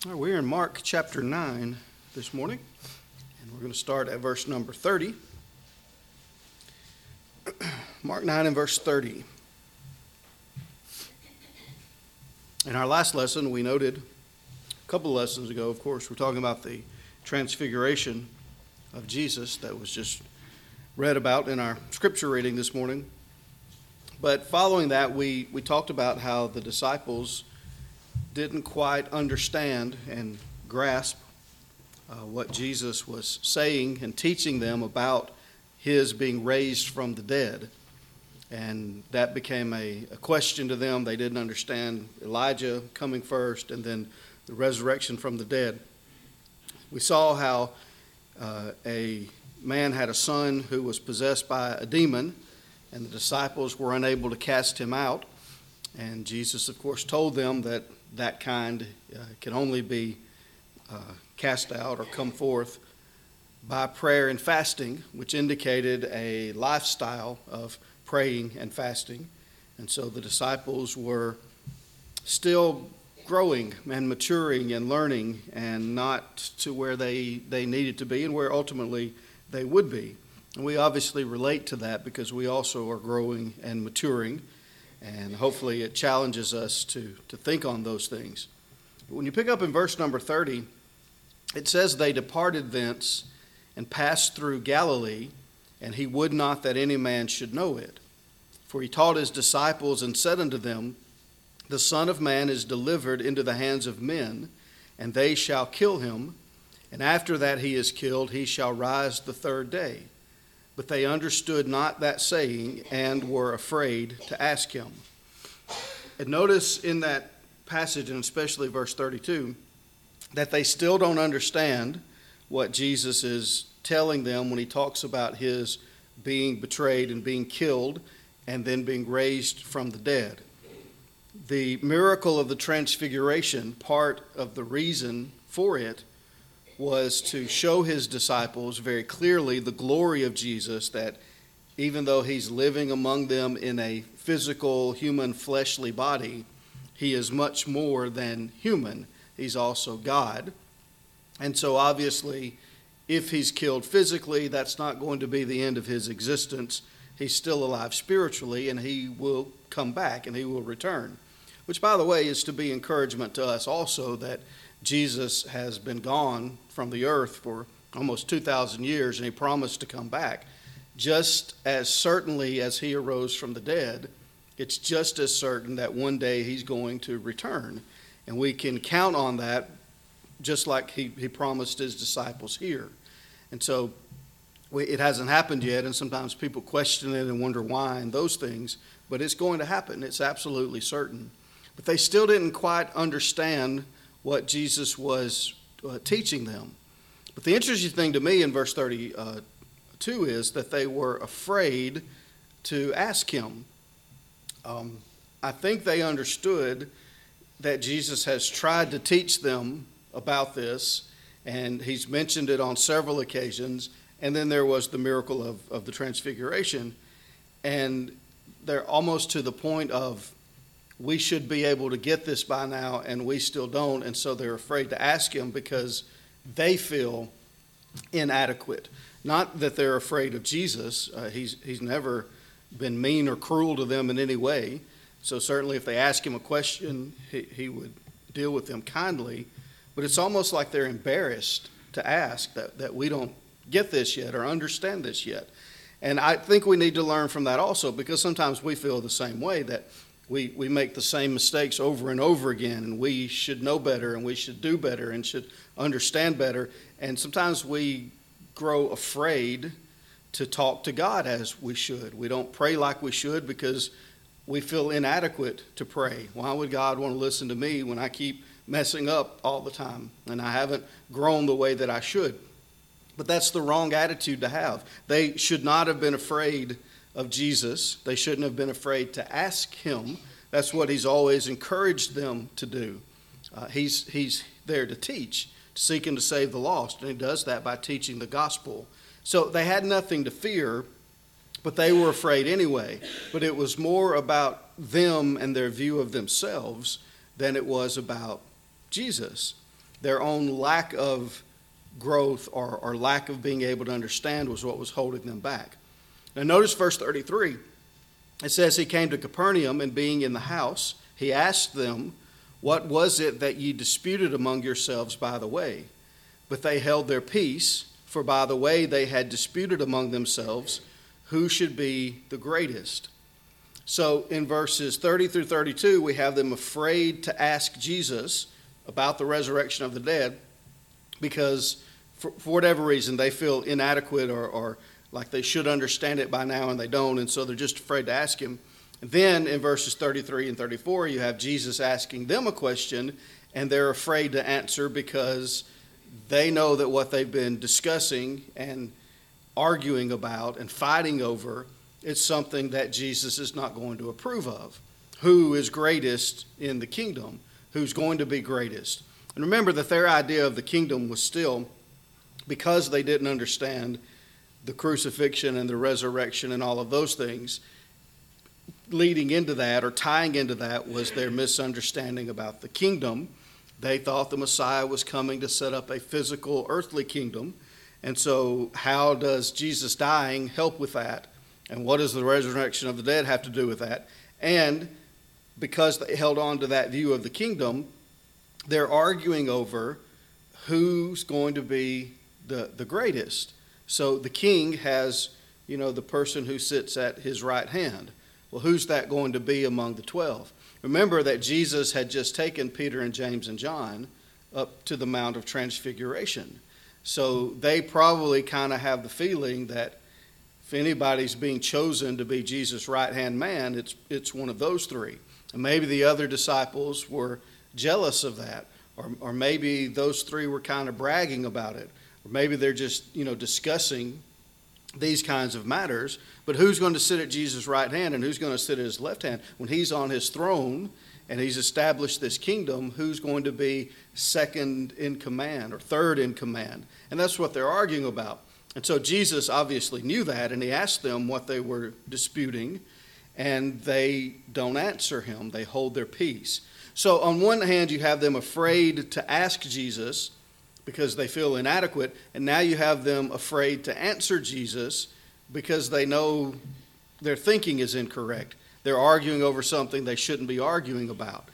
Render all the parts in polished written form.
All right, we're in Mark chapter 9 this morning, and we're going to start at verse number 30. Mark 9 and verse 30. In our last lesson, we noted, a couple of lessons ago, of course, we're talking about the transfiguration of Jesus that was just read about in our scripture reading this morning. But following that, we talked about how the disciples didn't quite understand and grasp what Jesus was saying and teaching them about his being raised from the dead. And that became a question to them. They didn't understand Elijah coming first and then the resurrection from the dead. We saw how a man had a son who was possessed by a demon, and the disciples were unable to cast him out. And Jesus, of course, told them that that kind can only be cast out or come forth by prayer and fasting, which indicated a lifestyle of praying and fasting. And so the disciples were still growing and maturing and learning, and not to where they needed to be and where ultimately they would be. And we obviously relate to that because we also are growing and maturing. And hopefully it challenges us to think on those things. But when you pick up in verse number 30, it says, "They departed thence and passed through Galilee, and he would not that any man should know it. For he taught his disciples and said unto them, The Son of Man is delivered into the hands of men, and they shall kill him, and after that he is killed, he shall rise the third day. But they understood not that saying, and were afraid to ask him." And notice in that passage, and especially verse 32, that they still don't understand what Jesus is telling them when he talks about his being betrayed and being killed and then being raised from the dead. The miracle of the transfiguration, part of the reason for it, was to show his disciples very clearly the glory of Jesus, that even though he's living among them in a physical, human, fleshly body, he is much more than human. He's also God. And so obviously, if he's killed physically, that's not going to be the end of his existence. He's still alive spiritually, and he will come back and he will return. Which, by the way, is to be encouragement to us also, that Jesus has been gone from the earth for almost 2,000 years, and he promised to come back. Just as certainly as he arose from the dead, it's just as certain that one day he's going to return. And we can count on that, just like he promised his disciples here. And so it hasn't happened yet, and sometimes people question it and wonder why and those things, but it's going to happen. It's absolutely certain. But they still didn't quite understand what Jesus was teaching them. But the interesting thing to me in verse 32 is that they were afraid to ask him. I think they understood that Jesus has tried to teach them about this, and he's mentioned it on several occasions. And then there was the miracle of the transfiguration. And they're almost to the point of, we should be able to get this by now, and we still don't. And so they're afraid to ask him because they feel inadequate. Not that they're afraid of Jesus. He's never been mean or cruel to them in any way. So certainly if they ask him a question, he would deal with them kindly. But it's almost like they're embarrassed to ask that we don't get this yet or understand this yet. And I think we need to learn from that also, because sometimes we feel the same way, that we make the same mistakes over and over again, and we should know better, and we should do better, and should understand better. And sometimes we grow afraid to talk to God as we should. We don't pray like we should because we feel inadequate to pray. Why would God want to listen to me when I keep messing up all the time and I haven't grown the way that I should? But that's the wrong attitude to have. They should not have been afraid of Jesus. They shouldn't have been afraid to ask him. That's what he's always encouraged them to do. He's there to teach, to seek and to save the lost, and he does that by teaching the gospel. So they had nothing to fear, but they were afraid anyway. But it was more about them and their view of themselves than it was about Jesus. their own lack of growth or lack of being able to understand was what was holding them back. Now notice verse 33. It says, he came to Capernaum, and being in the house, he asked them, what was it that ye disputed among yourselves by the way? But they held their peace, for by the way they had disputed among themselves who should be the greatest. So in verses 30 through 32, we have them afraid to ask Jesus about the resurrection of the dead because for whatever reason they feel inadequate or like they should understand it by now and they don't, and so they're just afraid to ask him. And then in verses 33 and 34, you have Jesus asking them a question, and they're afraid to answer because they know that what they've been discussing and arguing about and fighting over is something that Jesus is not going to approve of. Who is greatest in the kingdom? Who's going to be greatest? And remember that their idea of the kingdom was still, because they didn't understand the crucifixion and the resurrection and all of those things, leading into that or tying into that was their misunderstanding about the kingdom. They thought the Messiah was coming to set up a physical earthly kingdom. And so how does Jesus dying help with that? And what does the resurrection of the dead have to do with that? And because they held on to that view of the kingdom, they're arguing over who's going to be the greatest. So the king has, the person who sits at his right hand. Well, who's that going to be among the 12? Remember that Jesus had just taken Peter and James and John up to the Mount of Transfiguration. So they probably kind of have the feeling that if anybody's being chosen to be Jesus' right-hand man, it's one of those three. And maybe the other disciples were jealous of that, or maybe those three were kind of bragging about it, or maybe they're just, discussing these kinds of matters. But who's going to sit at Jesus' right hand and who's going to sit at his left hand? When he's on his throne and he's established this kingdom, who's going to be second in command or third in command? And that's what they're arguing about. And so Jesus obviously knew that, and he asked them what they were disputing, and they don't answer him. They hold their peace. So on one hand, you have them afraid to ask Jesus because they feel inadequate, and now you have them afraid to answer Jesus because they know their thinking is incorrect. They're arguing over something they shouldn't be arguing about.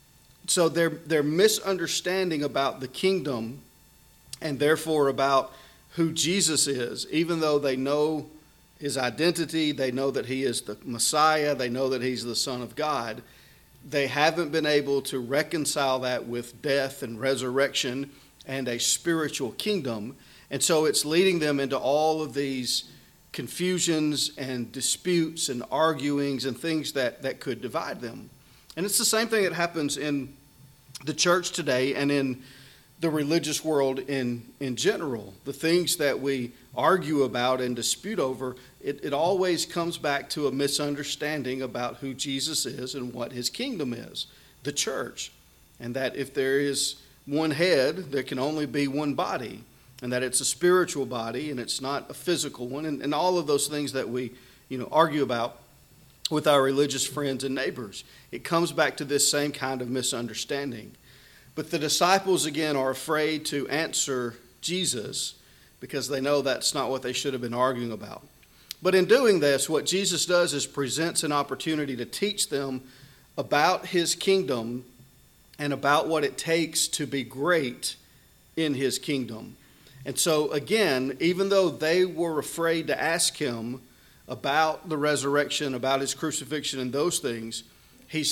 So their misunderstanding about the kingdom and therefore about who Jesus is, even though they know his identity, they know that he is the Messiah, they know that he's the Son of God, they haven't been able to reconcile that with death and resurrection and a spiritual kingdom. And so it's leading them into all of these confusions and disputes and arguings and things that could divide them. And it's the same thing that happens in the church today and in the religious world in general. The things that we argue about and dispute over, it always comes back to a misunderstanding about who Jesus is and what his kingdom is, the church. And that if there is one head, there can only be one body. And that it's a spiritual body and it's not a physical one. And all of those things that we argue about with our religious friends and neighbors. It comes back to this same kind of misunderstanding. But the disciples, again, are afraid to answer Jesus because they know that's not what they should have been arguing about. But in doing this, what Jesus does is presents an opportunity to teach them about his kingdom and about what it takes to be great in his kingdom. And so, again, even though they were afraid to ask him about the resurrection, about his crucifixion and those things, he's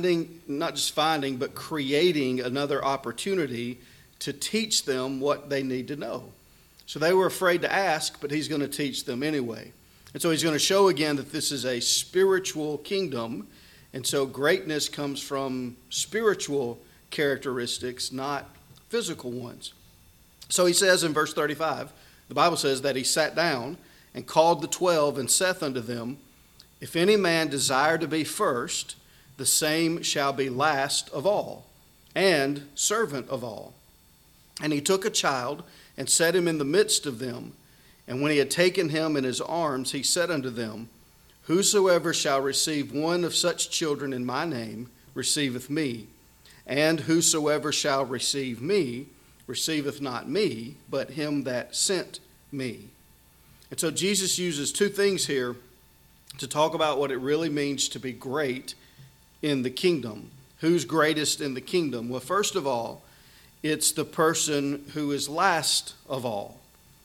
not just finding, but creating another opportunity to teach them what they need to know. So they were afraid to ask, but he's going to teach them anyway. And so he's going to show again that this is a spiritual kingdom. And so greatness comes from spiritual characteristics, not physical ones. So he says in verse 35, the Bible says that he sat down and called the 12 and saith unto them, if any man desire to be first, the same shall be last of all, and servant of all. And he took a child and set him in the midst of them. And when he had taken him in his arms, he said unto them, whosoever shall receive one of such children in my name receiveth me. And whosoever shall receive me receiveth not me, but him that sent me. And so Jesus uses two things here to talk about what it really means to be great in the kingdom. Who's greatest in the kingdom? Well, first of all, it's the person who is last of all.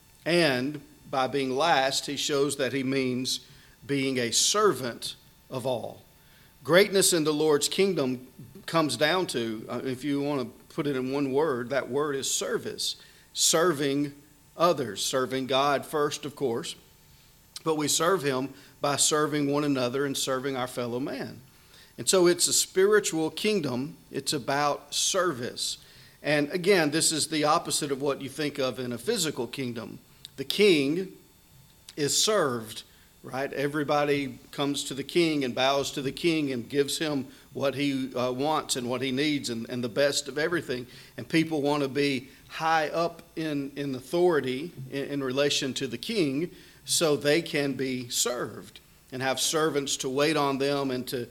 And by being last, he shows that he means being a servant of all. Greatness in the Lord's kingdom comes down to, if you want to put it in one word, that word is service. Serving others, serving God first, of course, but we serve him by serving one another and serving our fellow man. And so it's a spiritual kingdom. It's about service. And again, this is the opposite of what you think of in a physical kingdom. The king is served, right? Everybody comes to the king and bows to the king and gives him what he wants and what he needs and the best of everything. And people want to be high up in authority in relation to the king so they can be served and have servants to wait on them and to,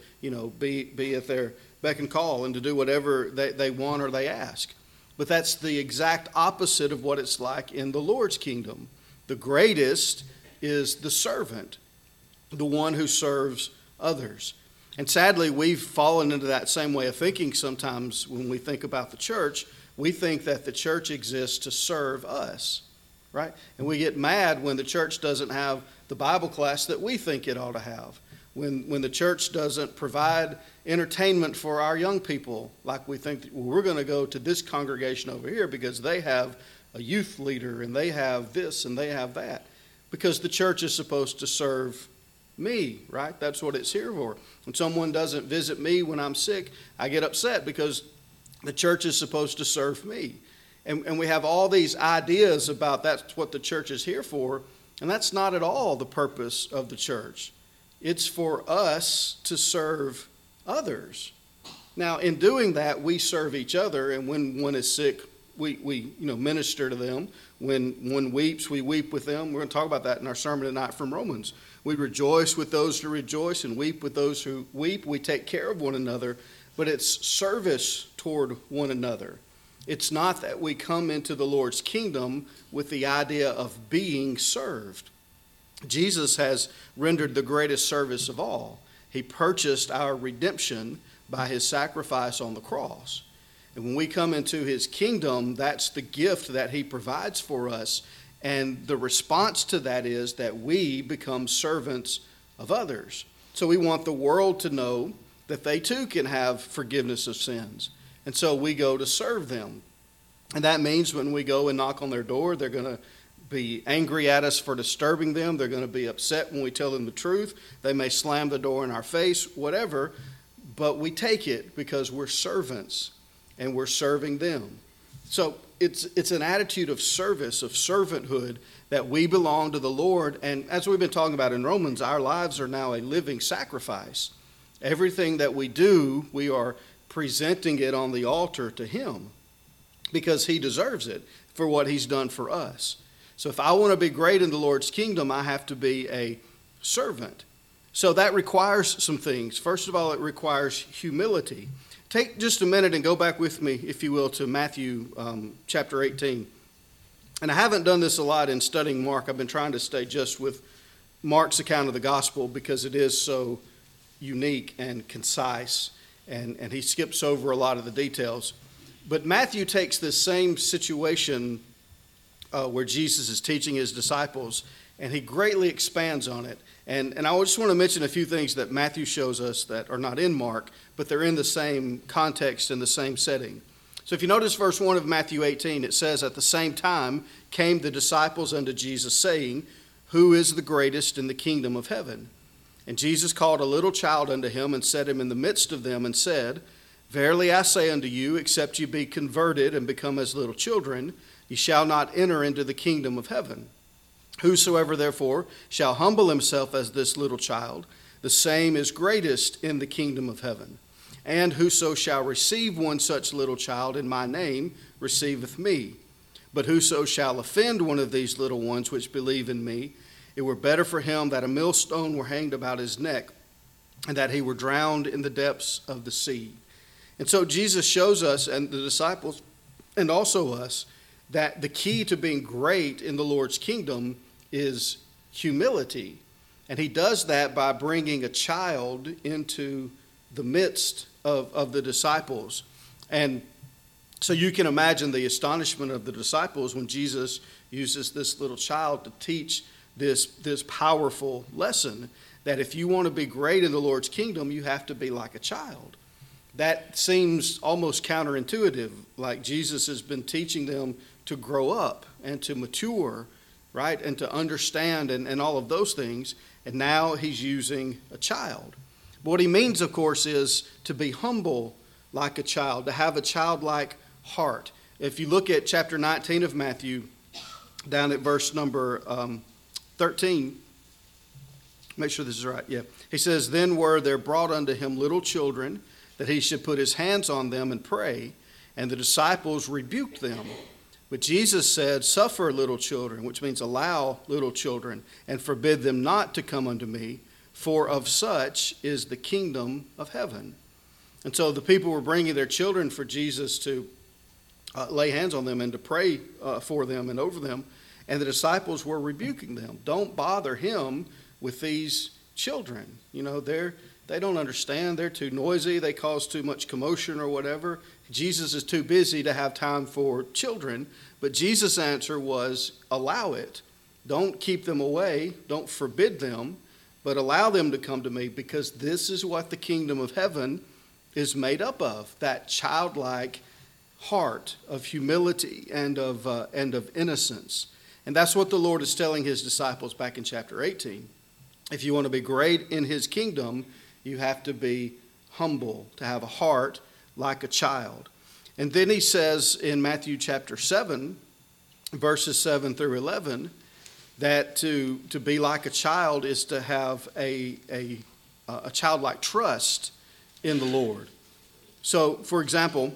be at their beck and call and to do whatever they want or they ask. But that's the exact opposite of what it's like in the Lord's kingdom. The greatest is the servant, the one who serves others. And sadly, we've fallen into that same way of thinking sometimes when we think about the church. We think that the church exists to serve us, right? And we get mad when the church doesn't have the Bible class that we think it ought to have. When the church doesn't provide entertainment for our young people, like we think, we're going to go to this congregation over here because they have a youth leader and they have this and they have that. Because the church is supposed to serve me, right? That's what it's here for. When someone doesn't visit me when I'm sick, I get upset because the church is supposed to serve me. And we have all these ideas about that's what the church is here for, and that's not at all the purpose of the church. It's for us to serve others. Now, in doing that, we serve each other, and when one is sick, we minister to them. When one weeps, we weep with them. We're going to talk about that in our sermon tonight from Romans. We rejoice with those who rejoice and weep with those who weep. We take care of one another, but it's service toward one another. It's not that we come into the Lord's kingdom with the idea of being served. Jesus has rendered the greatest service of all. He purchased our redemption by his sacrifice on the cross. And when we come into his kingdom, that's the gift that he provides for us. And the response to that is that we become servants of others. So we want the world to know that they too can have forgiveness of sins. And so we go to serve them. And that means when we go and knock on their door, they're going to be angry at us for disturbing them. They're going to be upset when we tell them the truth. They may slam the door in our face, whatever. But we take it because we're servants and we're serving them. So it's an attitude of service, of servanthood, that we belong to the Lord. And as we've been talking about in Romans, our lives are now a living sacrifice. Everything that we do, we are presenting it on the altar to him because he deserves it for what he's done for us. So if I want to be great in the Lord's kingdom, I have to be a servant. So that requires some things. First of all, it requires humility. Take just a minute and go back with me, if you will, to Matthew chapter 18. And I haven't done this a lot in studying Mark. I've been trying to stay just with Mark's account of the gospel because it is so unique and concise, and he skips over a lot of the details. But Matthew takes this same situation where Jesus is teaching his disciples, and he greatly expands on it. And I just want to mention a few things that Matthew shows us that are not in Mark, but they're in the same context and the same setting. So if you notice verse 1 of Matthew 18, it says, "At the same time came the disciples unto Jesus, saying, Who is the greatest in the kingdom of heaven? And Jesus called a little child unto him, and set him in the midst of them, and said, Verily I say unto you, except ye be converted and become as little children, ye shall not enter into the kingdom of heaven. Whosoever therefore shall humble himself as this little child, the same is greatest in the kingdom of heaven. And whoso shall receive one such little child in my name receiveth me. But whoso shall offend one of these little ones which believe in me, it were better for him that a millstone were hanged about his neck, and that he were drowned in the depths of the sea." And so Jesus shows us, and the disciples, and also us, that the key to being great in the Lord's kingdom is humility. And he does that by bringing a child into the midst of the disciples. And so you can imagine the astonishment of the disciples when Jesus uses this little child to teach this powerful lesson, that if you want to be great in the Lord's kingdom, you have to be like a child. That seems almost counterintuitive, like Jesus has been teaching them to grow up and to mature, right, and to understand and all of those things, and now he's using a child. But what he means, of course, is to be humble like a child, to have a childlike heart. If you look at chapter 19 of Matthew, down at verse number 13, make sure this is right, yeah. He says, "Then were there brought unto him little children, that he should put his hands on them and pray, and the disciples rebuked them. But Jesus said, Suffer little children," which means allow little children, "and forbid them not to come unto me, for of such is the kingdom of heaven." And so the people were bringing their children for Jesus to lay hands on them and to pray for them and over them. And the disciples were rebuking them. Don't bother him with these children. You know, they don't understand. They're too noisy. They cause too much commotion or whatever. Jesus is too busy to have time for children. But Jesus' answer was, allow it. Don't keep them away. Don't forbid them, but allow them to come to me, because this is what the kingdom of heaven is made up of, that childlike heart of humility and of innocence. And that's what the Lord is telling his disciples back in chapter 18. If you want to be great in his kingdom, you have to be humble, to have a heart like a child. And then he says in Matthew chapter 7, verses 7 through 11, that to be like a child is to have a childlike trust in the Lord. So, for example,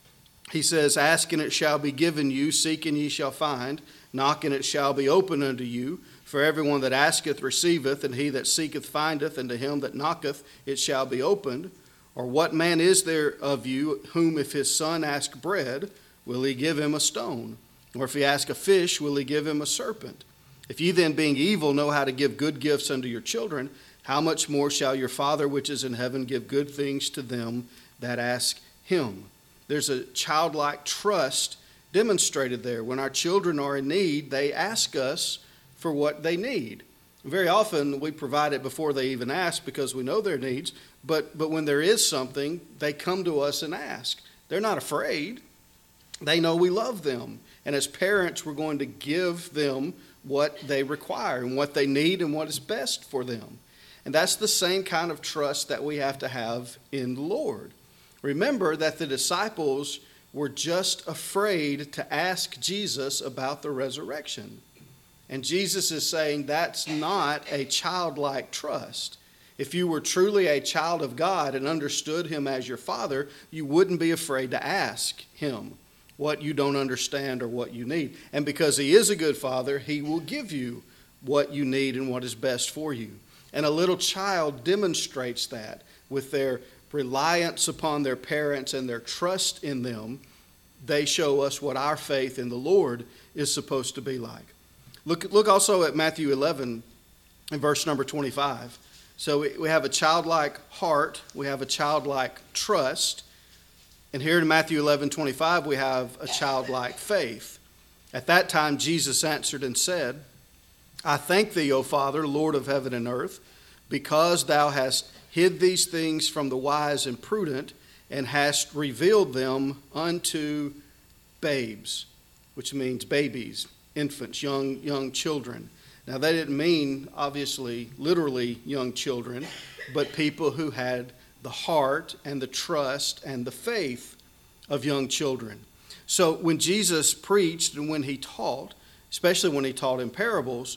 he says, "Ask and it shall be given you, seek and ye shall find, knock and it shall be opened unto you. For everyone that asketh receiveth, and he that seeketh findeth, and to him that knocketh it shall be opened. Or what man is there of you whom if his son ask bread, will he give him a stone? Or if he ask a fish, will he give him a serpent? If ye then, being evil, know how to give good gifts unto your children, how much more shall your Father which is in heaven give good things to them that ask him?" There's a childlike trust demonstrated there. When our children are in need, they ask us for what they need. Very often we provide it before they even ask because we know their needs, but when there is something, they come to us and ask. They're not afraid. They know we love them. And as parents, we're going to give them what they require and what they need and what is best for them. And that's the same kind of trust that we have to have in the Lord. Remember that the disciples were just afraid to ask Jesus about the resurrection. And Jesus is saying that's not a childlike trust. If you were truly a child of God and understood him as your Father, you wouldn't be afraid to ask him what you don't understand or what you need. And because he is a good Father, he will give you what you need and what is best for you. And a little child demonstrates that with their reliance upon their parents and their trust in them. They show us what our faith in the Lord is supposed to be like. Look also at Matthew 11 and verse number 25. So we have a childlike heart, we have a childlike trust, and here in Matthew 11:25 we have a childlike faith. At that time Jesus answered and said, "I thank thee, O Father, Lord of heaven and earth, because thou hast hid these things from the wise and prudent, and hast revealed them unto babes," which means babies, infants, young children. Now that didn't mean, obviously, literally young children, but people who had the heart and the trust and the faith of young children. So when Jesus preached and when he taught, especially when he taught in parables,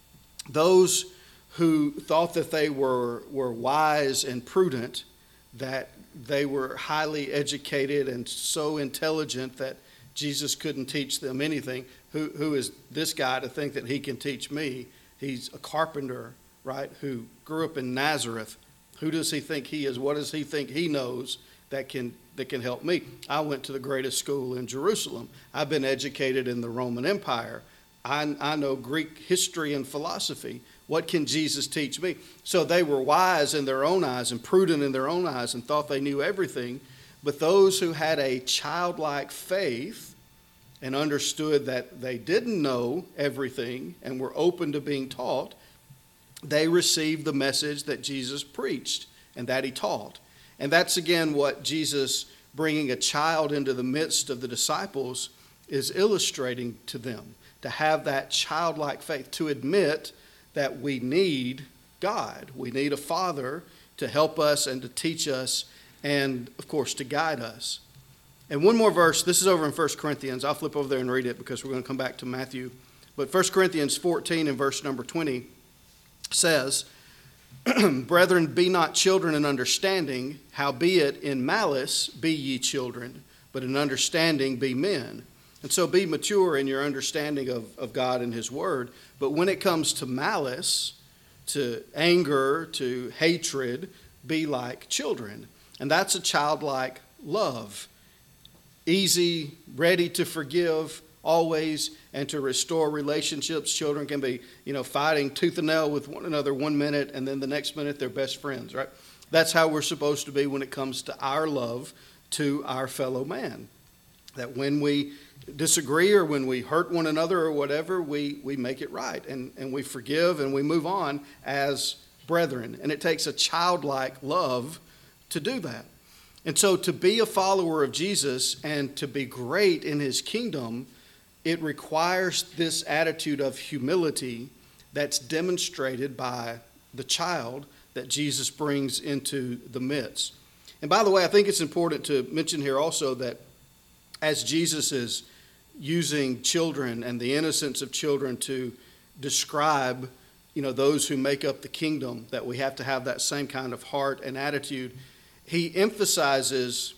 those who thought that they were wise and prudent, that they were highly educated and so intelligent that Jesus couldn't teach them anything. Who is this guy to think that he can teach me? He's a carpenter, right, who grew up in Nazareth. Who does he think he is? What does he think he knows that can help me. I went to the greatest school in Jerusalem. I've been educated in the Roman Empire. I know Greek history and philosophy. What can Jesus teach me? So they were wise in their own eyes and prudent in their own eyes and thought they knew everything. But those who had a childlike faith and understood that they didn't know everything and were open to being taught, they received the message that Jesus preached and that he taught. And that's again what Jesus bringing a child into the midst of the disciples is illustrating to them, to have that childlike faith, to admit that we need God. We need a father to help us and to teach us and, of course, to guide us. And one more verse. This is over in 1 Corinthians. I'll flip over there and read it because we're going to come back to Matthew. But 1 Corinthians 14 and verse number 20 says, Brethren, be not children in understanding, howbeit in malice be ye children, but in understanding be men. And so be mature in your understanding of God and his word. But when it comes to malice, to anger, to hatred, be like children. And that's a childlike love. Easy, ready to forgive always, and to restore relationships. Children can be, fighting tooth and nail with one another 1 minute, and then the next minute they're best friends, right? That's how we're supposed to be when it comes to our love to our fellow man. That when we disagree or when we hurt one another or whatever, we make it right, and we forgive and we move on as brethren. And it takes a childlike love to do that. And so to be a follower of Jesus and to be great in his kingdom, it requires this attitude of humility that's demonstrated by the child that Jesus brings into the midst. And by the way, I think it's important to mention here also that as Jesus is using children and the innocence of children to describe, those who make up the kingdom, that we have to have that same kind of heart and attitude, he emphasizes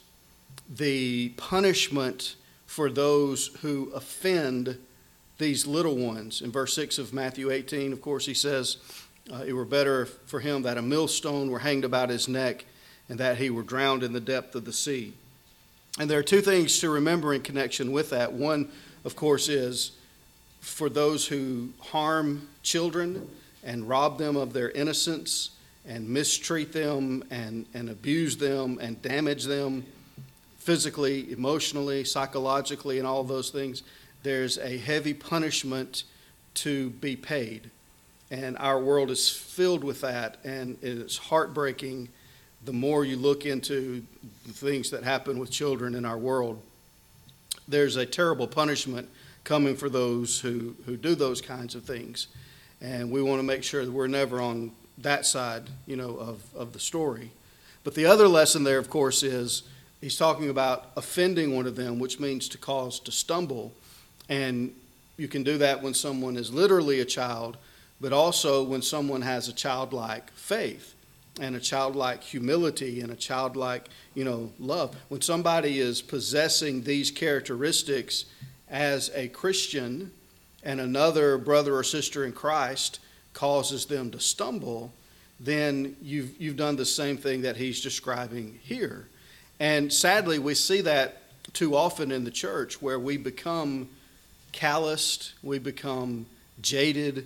the punishment for those who offend these little ones. In verse 6 of Matthew 18, of course, he says, it were better for him that a millstone were hanged about his neck and that he were drowned in the depth of the sea. And there are two things to remember in connection with that. One, of course, is for those who harm children and rob them of their innocence and mistreat them and abuse them and damage them physically, emotionally, psychologically, and all those things, there's a heavy punishment to be paid. And our world is filled with that, and it's heartbreaking the more you look into the things that happen with children in our world. There's a terrible punishment coming for those who do those kinds of things. And we want to make sure that we're never on that side, of the story. But the other lesson there, of course, is he's talking about offending one of them, which means to cause to stumble. And you can do that when someone is literally a child, but also when someone has a childlike faith and a childlike humility and a childlike, love. When somebody is possessing these characteristics as a Christian and another brother or sister in Christ causes them to stumble, then you've done the same thing that he's describing here. And sadly, we see that too often in the church, where we become calloused, we become jaded,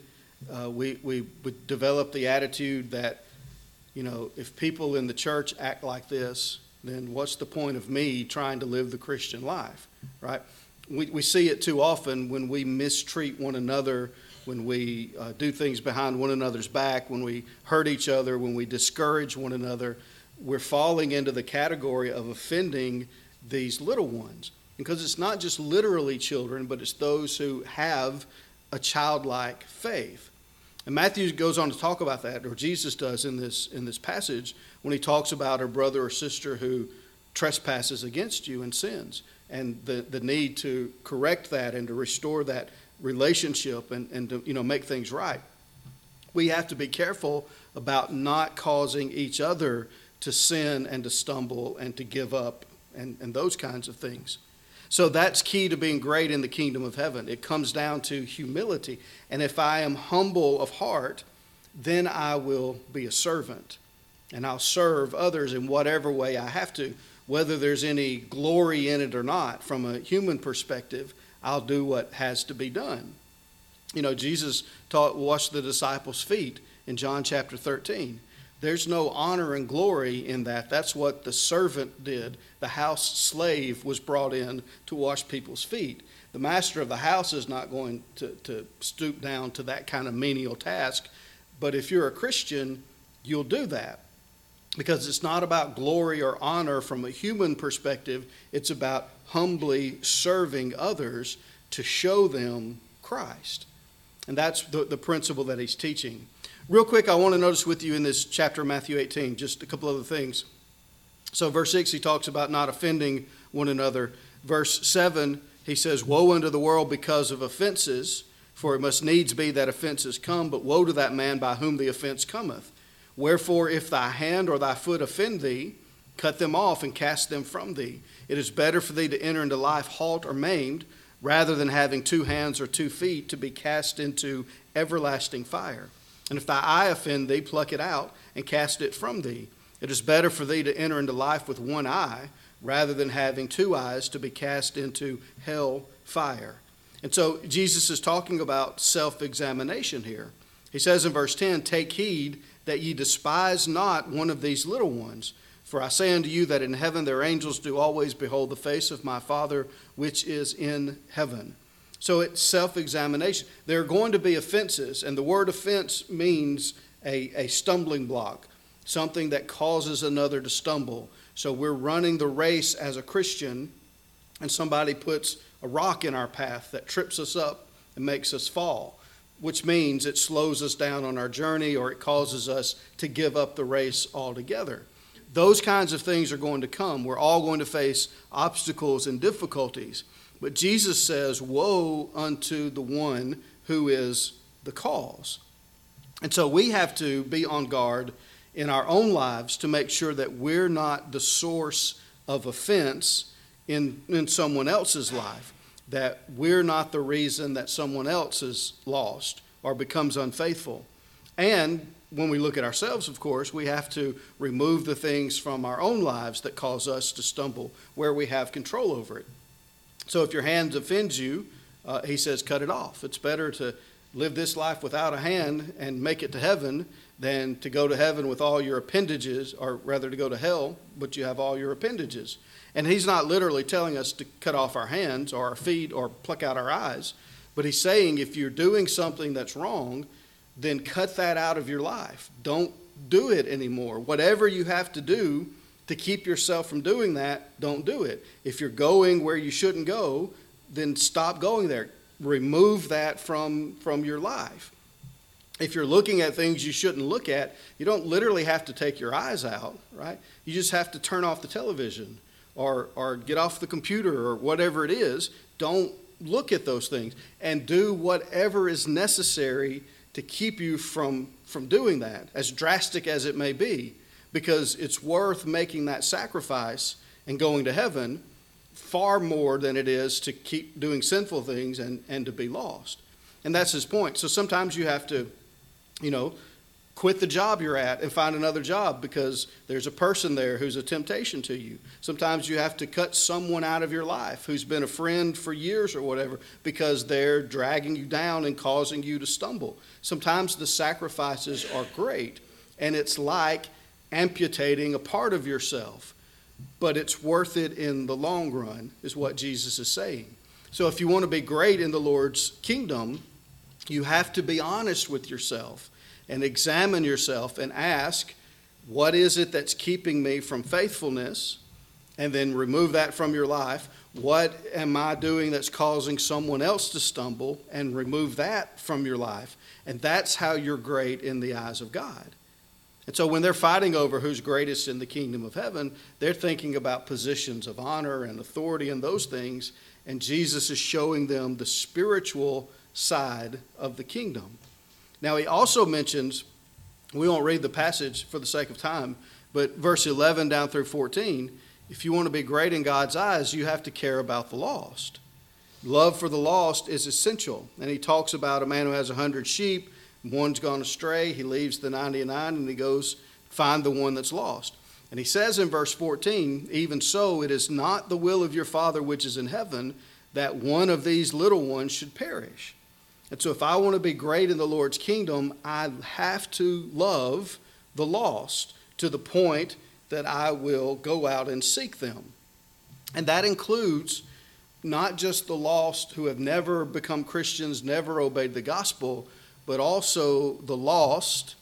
we develop the attitude that, if people in the church act like this, then what's the point of me trying to live the Christian life, right? We see it too often when we mistreat one another, when we do things behind one another's back, when we hurt each other, when we discourage one another. We're falling into the category of offending these little ones. Because it's not just literally children, but it's those who have a childlike faith. And Matthew goes on to talk about that, or Jesus does in this passage, when he talks about a brother or sister who trespasses against you and sins, and the need to correct that and to restore that relationship and to make things right. We have to be careful about not causing each other to sin and to stumble and to give up and those kinds of things. So that's key to being great in the kingdom of heaven. It comes down to humility. And if I am humble of heart, then I will be a servant. And I'll serve others in whatever way I have to. whether there's any glory in it or not. From a human perspective, I'll do what has to be done. Jesus washed the disciples' feet in John chapter 13. There's no honor and glory in that. That's what the servant did. The house slave was brought in to wash people's feet. The master of the house is not going to stoop down to that kind of menial task. But if you're a Christian, you'll do that. Because it's not about glory or honor from a human perspective. It's about humbly serving others to show them Christ. And that's the principle that he's teaching. Real quick, I want to notice with you in this chapter of Matthew 18, just a couple other things. So verse 6, he talks about not offending one another. Verse 7, he says, woe unto the world because of offenses, for it must needs be that offenses come, but woe to that man by whom the offense cometh. Wherefore, if thy hand or thy foot offend thee, cut them off and cast them from thee. It is better for thee to enter into life halt or maimed, rather than having 2 hands or 2 feet to be cast into everlasting fire. And if thy eye offend thee, pluck it out and cast it from thee. It is better for thee to enter into life with 1 eye, rather than having 2 eyes to be cast into hell fire. And so Jesus is talking about self-examination here. He says in verse 10, take heed that ye despise not one of these little ones. For I say unto you that in heaven their angels do always behold the face of my Father which is in heaven. So it's self-examination. There are going to be offenses, and the word offense means a stumbling block, something that causes another to stumble. So we're running the race as a Christian, and somebody puts a rock in our path that trips us up and makes us fall, which means it slows us down on our journey, or it causes us to give up the race altogether. Those kinds of things are going to come. We're all going to face obstacles and difficulties. But Jesus says, woe unto the one who is the cause. And so we have to be on guard in our own lives to make sure that we're not the source of offense in someone else's life, that we're not the reason that someone else is lost or becomes unfaithful. And when we look at ourselves, of course, we have to remove the things from our own lives that cause us to stumble where we have control over it. So if your hand offends you, he says, cut it off. It's better to live this life without a hand and make it to heaven than to go to heaven with all your appendages, or rather to go to hell, but you have all your appendages. And he's not literally telling us to cut off our hands or our feet or pluck out our eyes, but he's saying if you're doing something that's wrong, then cut that out of your life. Don't do it anymore. Whatever you have to do to keep yourself from doing that, don't do it. If you're going where you shouldn't go, then stop going there. Remove that from your life. If you're looking at things you shouldn't look at, you don't literally have to take your eyes out, right? You just have to turn off the television or get off the computer or whatever it is. Don't look at those things, and do whatever is necessary to keep you from doing that, as drastic as it may be, because it's worth making that sacrifice and going to heaven far more than it is to keep doing sinful things and to be lost. And that's his point. So sometimes you have to, quit the job you're at and find another job because there's a person there who's a temptation to you. Sometimes you have to cut someone out of your life who's been a friend for years or whatever because they're dragging you down and causing you to stumble. Sometimes the sacrifices are great, and it's like amputating a part of yourself, but it's worth it in the long run, is what Jesus is saying. So if you want to be great in the Lord's kingdom, you have to be honest with yourself and examine yourself and ask, what is it that's keeping me from faithfulness? And then remove that from your life. What am I doing that's causing someone else to stumble? And remove that from your life. And that's how you're great in the eyes of God. And so when they're fighting over who's greatest in the kingdom of heaven, they're thinking about positions of honor and authority and those things. And Jesus is showing them the spiritual side of the kingdom. Now, he also mentions, we won't read the passage for the sake of time, but verse 11 down through 14, if you want to be great in God's eyes, you have to care about the lost. Love for the lost is essential. And he talks about a man who has 100 sheep, one's gone astray, he leaves the 99 and he goes find the one that's lost. And he says in verse 14, even so, it is not the will of your Father which is in heaven that one of these little ones should perish. And so if I want to be great in the Lord's kingdom, I have to love the lost to the point that I will go out and seek them. And that includes not just the lost who have never become Christians, never obeyed the gospel, but also the lost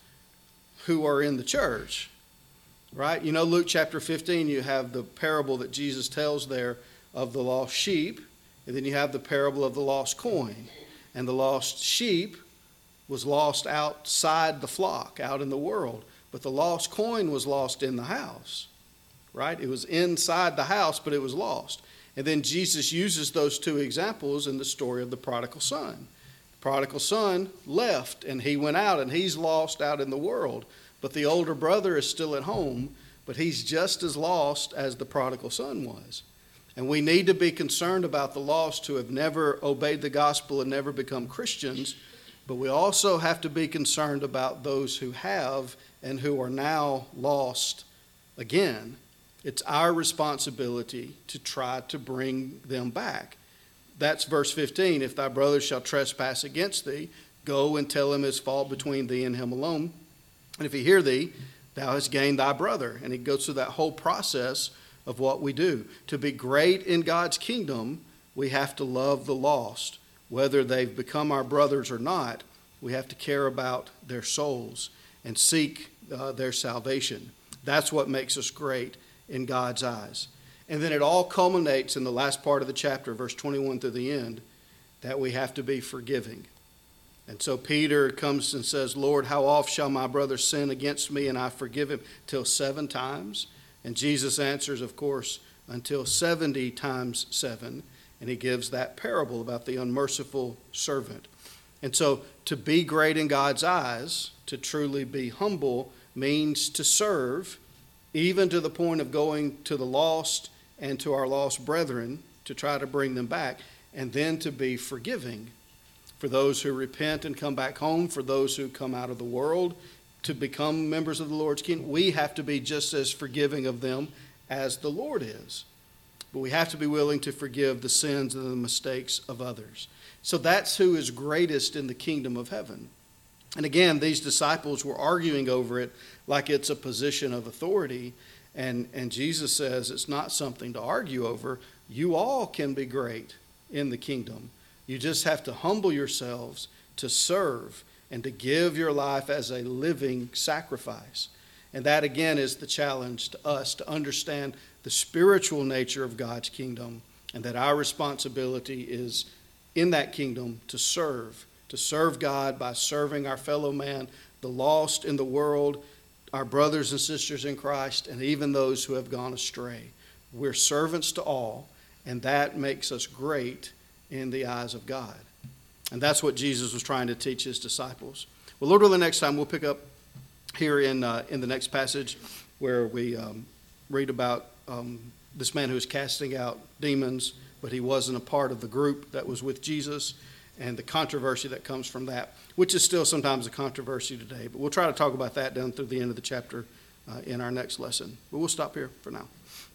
who are in the church, right? You know, Luke chapter 15, you have the parable that Jesus tells there of the lost sheep, and then you have the parable of the lost coin. And the lost sheep was lost outside the flock, out in the world, but the lost coin was lost in the house, right? It was inside the house, but it was lost. And then Jesus uses those two examples in the story of the prodigal son. The prodigal son left, and he went out, and he's lost out in the world. But the older brother is still at home, but he's just as lost as the prodigal son was. And we need to be concerned about the lost who have never obeyed the gospel and never become Christians, but we also have to be concerned about those who have and who are now lost again. It's our responsibility to try to bring them back. That's verse 15. If thy brother shall trespass against thee, go and tell him his fault between thee and him alone. And if he hear thee, thou hast gained thy brother. And he goes through that whole process of what we do. To be great in God's kingdom, we have to love the lost. Whether they've become our brothers or not, we have to care about their souls and seek their salvation. That's what makes us great in God's eyes. And then it all culminates in the last part of the chapter, verse 21 through the end, that we have to be forgiving. And so Peter comes and says, Lord, how oft shall my brother sin against me and I forgive him? Till 7 times? And Jesus answers, of course, until 70 times 7. And he gives that parable about the unmerciful servant. And so to be great in God's eyes, to truly be humble, means to serve, even to the point of going to the lost and to our lost brethren to try to bring them back, and then to be forgiving for those who repent and come back home, for those who come out of the world to become members of the Lord's kingdom. We have to be just as forgiving of them as the Lord is. But we have to be willing to forgive the sins and the mistakes of others. So that's who is greatest in the kingdom of heaven. And again, these disciples were arguing over it like it's a position of authority. And Jesus says it's not something to argue over. You all can be great in the kingdom. You just have to humble yourselves to serve and to give your life as a living sacrifice. And that, again, is the challenge to us, to understand the spiritual nature of God's kingdom, and that our responsibility is in that kingdom to serve God by serving our fellow man, the lost in the world, our brothers and sisters in Christ, and even those who have gone astray. We're servants to all, and that makes us great in the eyes of God. And that's what Jesus was trying to teach his disciples. Well, Lord willing, next time we'll pick up here in the next passage where we read about this man who was casting out demons, but he wasn't a part of the group that was with Jesus, and the controversy that comes from that, which is still sometimes a controversy today. But we'll try to talk about that down through the end of the chapter in our next lesson. But we'll stop here for now.